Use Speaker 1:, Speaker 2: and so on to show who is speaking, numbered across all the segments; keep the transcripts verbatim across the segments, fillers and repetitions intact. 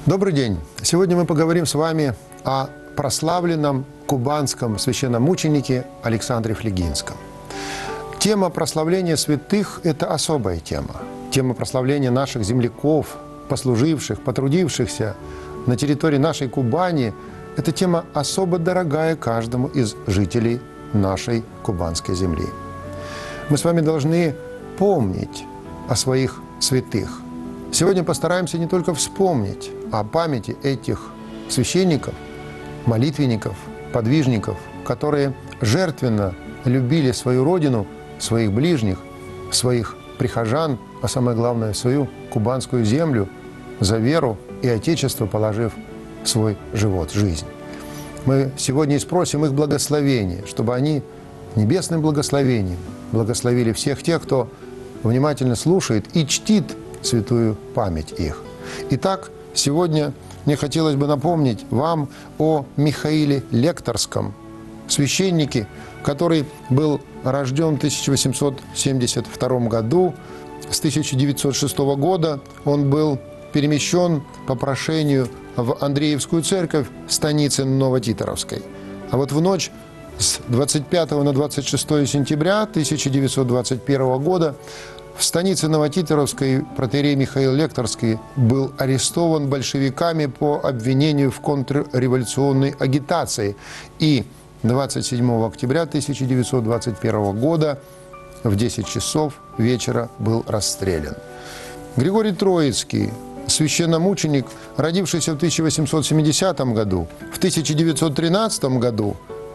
Speaker 1: Добрый день! Сегодня мы поговорим с вами о прославленном кубанском священномученике Александре Флегинском. Тема прославления святых – это особая тема. Тема прославления наших земляков, послуживших, потрудившихся на территории нашей Кубани – это тема особо дорогая каждому из жителей нашей кубанской земли. Мы с вами должны помнить о своих святых. Сегодня постараемся не только вспомнить о памяти этих священников, молитвенников, подвижников, которые жертвенно любили свою родину, своих ближних, своих прихожан, а самое главное, свою кубанскую землю, за веру и Отечество положив свой живот, жизнь. Мы сегодня и спросим их благословения, чтобы они небесным благословением благословили всех тех, кто внимательно слушает и чтит святую память их. Итак, сегодня мне хотелось бы напомнить вам о Михаиле Лекторском, священнике, который был рожден в тысяча восемьсот семьдесят втором году. С тысяча девятьсот шестого года он был перемещен по прошению в Андреевскую церковь станицы Новотитаровской. А вот в ночь с двадцать пятого на двадцать шестое сентября тысяча девятьсот двадцать первого года в станице Новотитаровской протоиерей Михаил Лекторский был арестован большевиками по обвинению в контрреволюционной агитации. И двадцать седьмого октября тысяча девятьсот двадцать первого года в десять часов вечера был расстрелян. Григорий Троицкий, священномученик, родившийся в тысяча восемьсот семидесятом году, в тысяча девятьсот тринадцатом году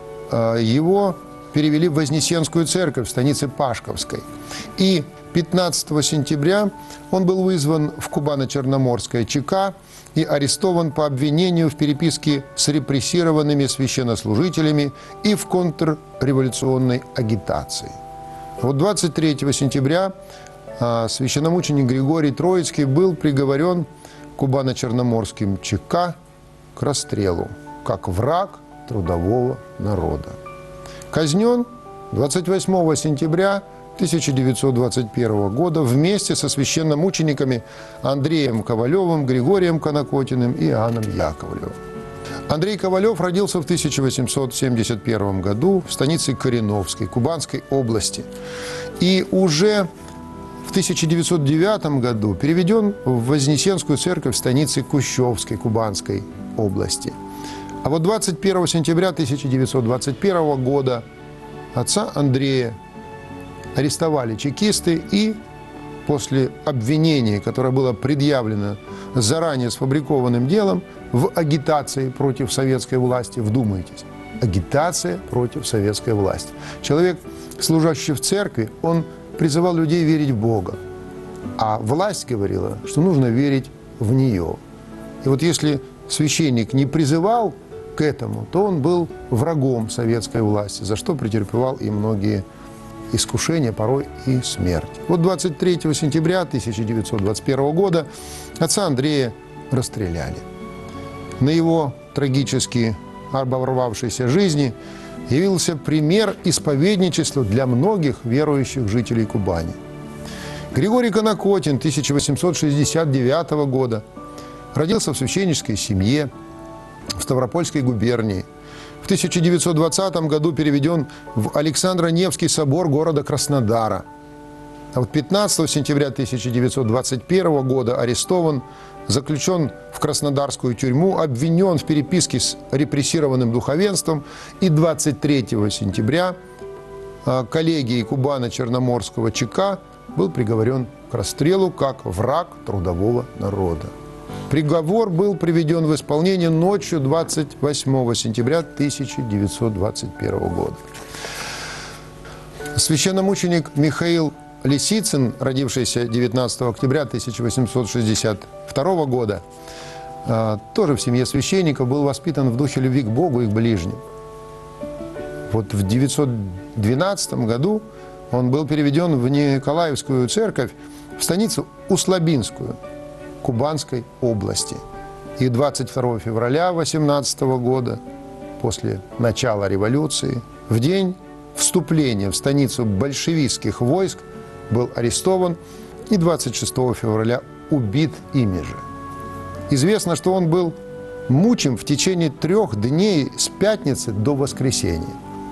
Speaker 1: его перевели в Вознесенскую церковь в станице Пашковской. И пятнадцатого сентября он был вызван в Кубано-Черноморское ЧК и арестован по обвинению в переписке с репрессированными священнослужителями и в контрреволюционной агитации. Вот двадцать третьего сентября священномученик Григорий Троицкий был приговорен Кубано-Черноморским ЧК к расстрелу, как враг трудового народа. Казнен двадцать восьмого сентября тысяча девятьсот двадцать первого года вместе со священномучениками Андреем Ковалевым, Григорием Конокотиным и Иоанном Яковлевым. Андрей Ковалев родился в тысяча восемьсот семьдесят первом году в станице Кореновской, Кубанской области. И уже в тысяча девятьсот девятом году переведен в Вознесенскую церковь в станице Кущевской, Кубанской области. А вот двадцать первого сентября тысяча девятьсот двадцать первого года отца Андрея арестовали чекисты и после обвинения, которое было предъявлено заранее сфабрикованным делом в агитации против советской власти, вдумайтесь, агитация против советской власти. Человек, служащий в церкви, он призывал людей верить в Бога, а власть говорила, что нужно верить в нее. И вот если священник не призывал к этому, то он был врагом советской власти, за что претерпевал и многие искушения, порой и смерть. Вот двадцать третьего сентября тысяча девятьсот двадцать первого года отца Андрея расстреляли. На его трагически оборвавшейся жизни явился пример исповедничества для многих верующих жителей Кубани. Григорий Конокотин тысяча восемьсот шестьдесят девятого года родился в священнической семье в Ставропольской губернии. В тысяча девятьсот двадцатом году переведен в Александро-Невский собор города Краснодара. А вот пятнадцатого сентября тысяча девятьсот двадцать первого года арестован, заключен в краснодарскую тюрьму, обвинен в переписке с репрессированным духовенством. И двадцать третьего сентября коллегией Кубано-Черноморского ЧК был приговорен к расстрелу как враг трудового народа. Приговор был приведен в исполнение ночью двадцать восьмого сентября тысяча девятьсот двадцать первого года. Священномученик Михаил Лисицын, родившийся девятнадцатого октября тысяча восемьсот шестьдесят второго года, тоже в семье священника, был воспитан в духе любви к Богу и к ближним. Вот в девятьсот двенадцатом году он был переведен в Николаевскую церковь, в станицу Услабинскую, Кубанской области. И двадцать второго февраля восемнадцатого года, после начала революции, в день вступления в станицу большевистских войск, был арестован и двадцать шестого февраля убит ими же. Известно, что он был мучим в течение трех дней с пятницы до воскресенья.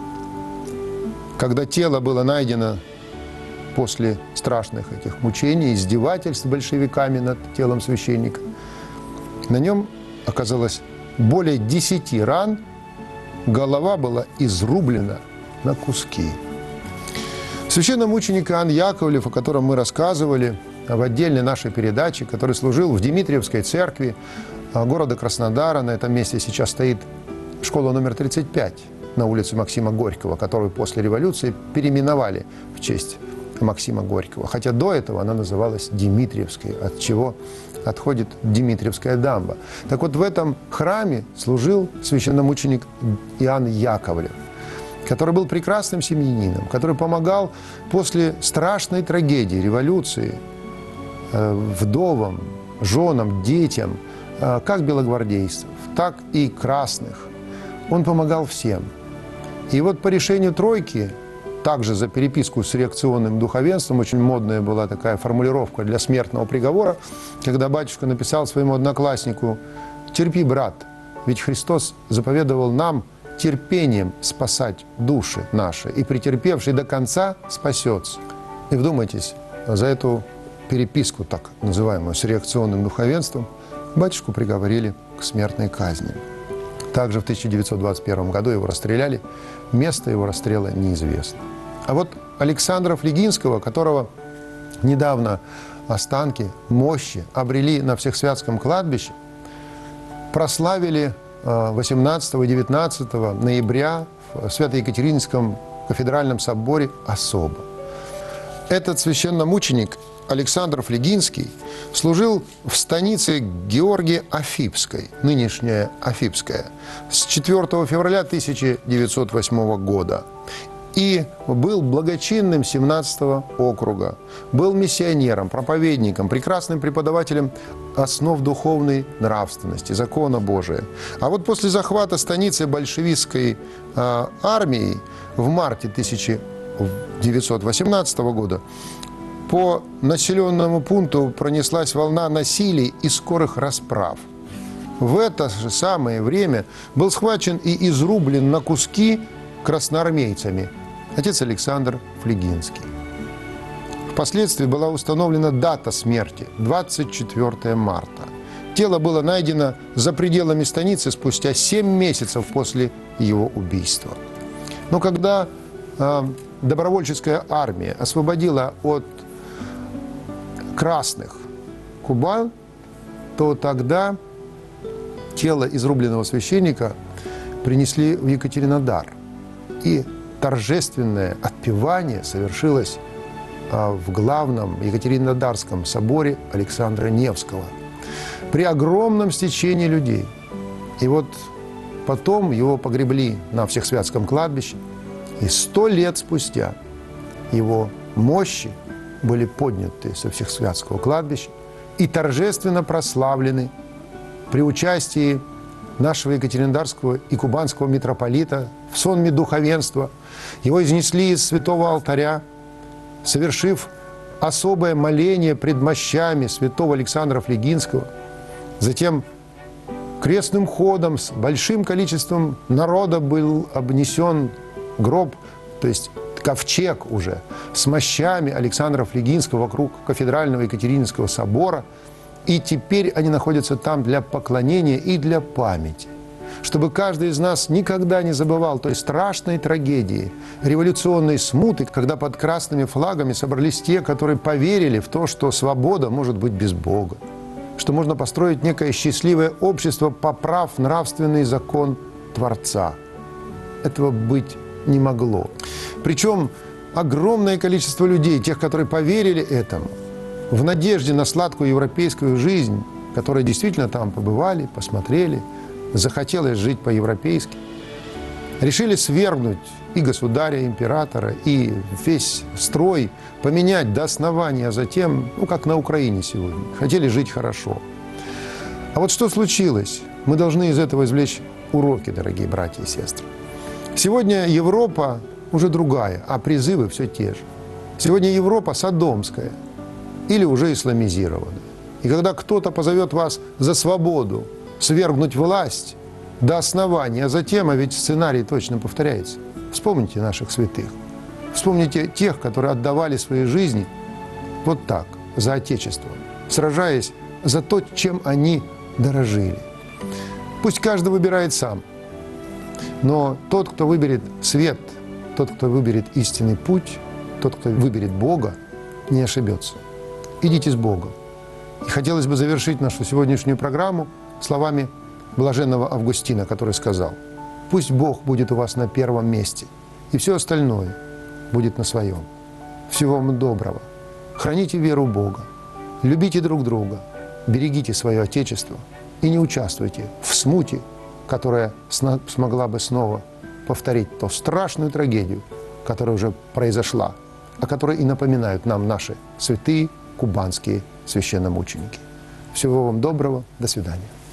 Speaker 1: Когда тело было найдено после страшных этих мучений, издевательств большевиками над телом священника, на нем оказалось более десяти ран, голова была изрублена на куски. Священномученик Иоанн Яковлев, о котором мы рассказывали в отдельной нашей передаче, который служил в Дмитриевской церкви города Краснодара, на этом месте сейчас стоит школа номер тридцать пять на улице Максима Горького, которую после революции переименовали в честь Максима Горького. Хотя до этого она называлась Дмитриевской, от чего отходит Дмитриевская дамба. Так вот, в этом храме служил священномученик Иоанн Яковлев, который был прекрасным семьянином, который помогал после страшной трагедии революции вдовам, женам, детям, как белогвардейцев, так и красных. Он помогал всем. И вот по решению тройки, также за переписку с реакционным духовенством, очень модная была такая формулировка для смертного приговора, когда батюшка написал своему однокласснику: «Терпи, брат, ведь Христос заповедовал нам терпением спасать души наши, и претерпевший до конца спасется». И вдумайтесь, за эту переписку, так называемую, с реакционным духовенством, батюшку приговорили к смертной казни. Также в тысяча девятьсот двадцать первом году его расстреляли, место его расстрела неизвестно. А вот Александра Флигинского, которого недавно останки, мощи обрели на Всесвятском кладбище, прославили восемнадцатого и девятнадцатого ноября в Свято-Екатерининском кафедральном соборе особо. Этот священномученик Александр Флигинский служил в станице Георгия Афипской, нынешняя Афипская, с четвёртого февраля тысяча девятьсот восьмого года. И был благочинным семнадцатого округа, был миссионером, проповедником, прекрасным преподавателем основ духовной нравственности, закона Божия. А вот после захвата станицы большевистской э, армией в марте тысяча девятьсот восемнадцатого года по населенному пункту пронеслась волна насилий и скорых расправ. В это же самое время был схвачен и изрублен на куски красноармейцами отец Александр Флигинский. Впоследствии была установлена дата смерти – двадцать четвёртое марта. Тело было найдено за пределами станицы спустя семь месяцев после его убийства. Но когда э, добровольческая армия освободила от красных Кубань, то тогда тело изрубленного священника принесли в Екатеринодар. И торжественное отпевание совершилось в главном Екатеринодарском соборе Александра Невского при огромном стечении людей. И вот потом его погребли на Всесвятском кладбище, и сто лет спустя его мощи были подняты со Всесвятского кладбища и торжественно прославлены при участии нашего екатеринодарского и кубанского митрополита в сонме духовенства. Его изнесли из святого алтаря, совершив особое моление пред мощами святого Александра Флигинского. Затем крестным ходом с большим количеством народа был обнесен гроб, то есть ковчег уже, с мощами Александра Флигинского вокруг кафедрального Екатерининского собора. И теперь они находятся там для поклонения и для памяти. Чтобы каждый из нас никогда не забывал той страшной трагедии, революционной смуты, когда под красными флагами собрались те, которые поверили в то, что свобода может быть без Бога, что можно построить некое счастливое общество, поправ нравственный закон Творца. Этого быть не могло. Причем огромное количество людей, тех, которые поверили этому, в надежде на сладкую европейскую жизнь, которые действительно там побывали, посмотрели, захотелось жить по-европейски, решили свергнуть и государя, императора, и весь строй, поменять до основания, а затем, ну, как на Украине сегодня, хотели жить хорошо. А вот что случилось? Мы должны из этого извлечь уроки, дорогие братья и сестры. Сегодня Европа уже другая, а призывы все те же. Сегодня Европа содомская или уже исламизированная. И когда кто-то позовет вас за свободу, свергнуть власть до основания, а затем, а ведь сценарий точно повторяется. Вспомните наших святых. Вспомните тех, которые отдавали свои жизни вот так, за Отечество, сражаясь за то, чем они дорожили. Пусть каждый выбирает сам, но тот, кто выберет свет, тот, кто выберет истинный путь, тот, кто выберет Бога, не ошибется. Идите с Богом. И хотелось бы завершить нашу сегодняшнюю программу словами блаженного Августина, который сказал: «Пусть Бог будет у вас на первом месте, и все остальное будет на своем. Всего вам доброго. Храните веру в Бога, любите друг друга, берегите свое Отечество и не участвуйте в смуте, которая смогла бы снова повторить ту страшную трагедию, которая уже произошла, о которой и напоминают нам наши святые кубанские священномученики. Всего вам доброго. До свидания.